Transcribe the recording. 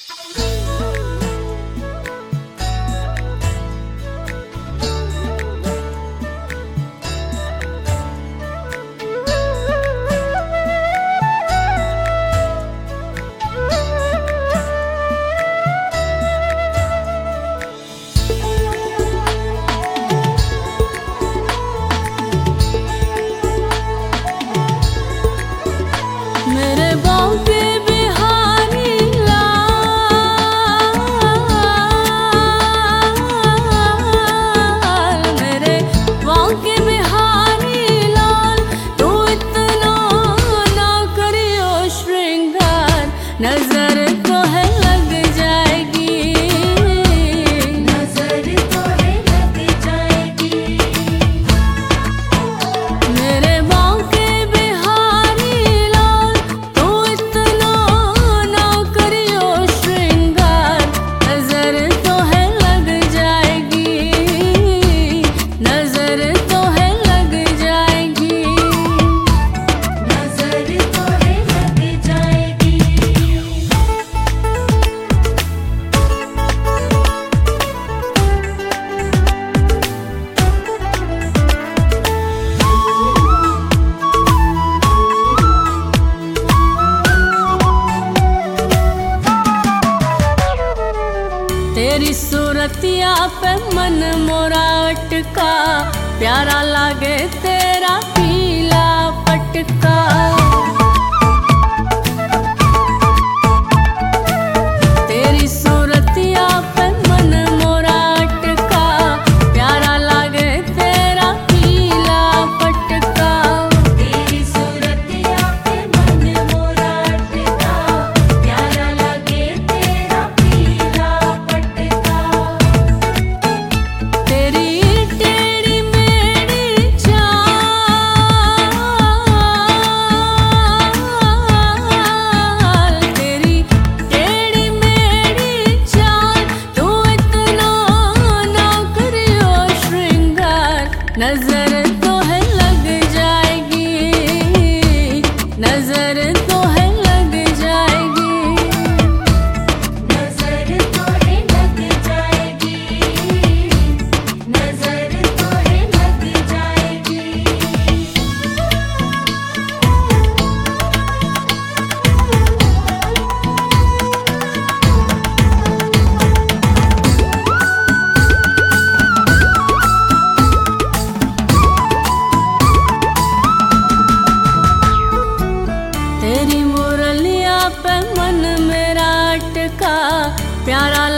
नजर तो है लग जाएगी, नजर तो है लग जाएगी। मेरे बांके बिहारी लाल तू इतना ना करियो श्रृंगार। नजर तो है लग जाएगी, नजर तो है लग जाएगी, नजर तो है लग जाएगी। तेरी सूरतिया पे मन मोरा अटका, प्यारा लागे तेरा पीला पटका। तेरी सूरतिया पे मन मोरा अटका, प्यारा लागे तेरा पीला पटका। तेरी सूरतिया पे मन मोरा अटका, प्यारा लगे तेरा पीला पटका। तेरी टेढ़ी मेढ़ी चाल, तेरी टेढ़ी मेढ़ी चाल तू इतना ना करियो श्रृंगार। नजर तो है लग जाएगी, नजर तो है लग जाएगी, नजर तो है लग जाएगी, नजर तो है लग जाएगी। तेरी मुरलिया पे मन मेरा अटका, प्यारा